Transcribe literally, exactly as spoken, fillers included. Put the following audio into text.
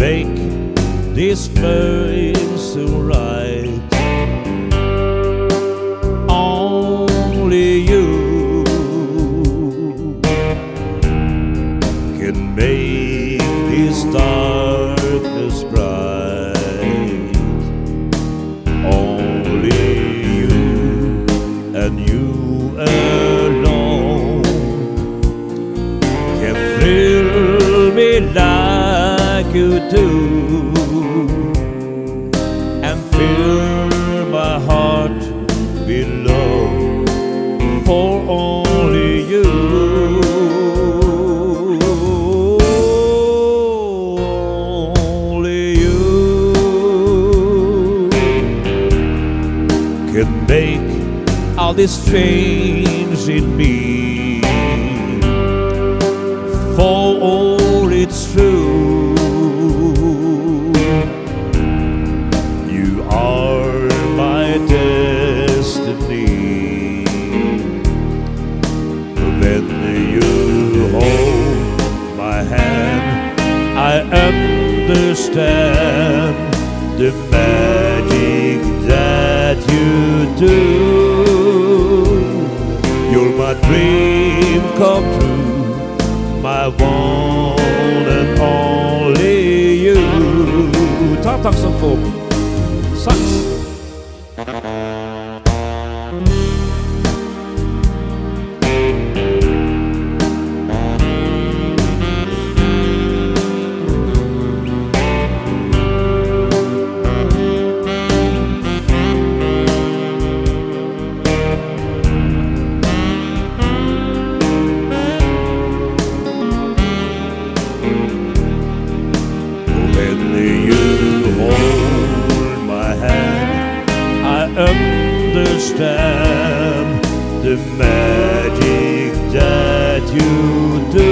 make this feeling so right. Only you can make this darkness bright. Only you and you alone can thrill me like you do, and fill my heart with love for only you. Only you can make all this change in me, for all it's true. You are my destiny. When you hold my hand, I understand the magic that you do. You're my dream come true, my one and only you. Ta takk som folk. Saks. Understand the magic that you do.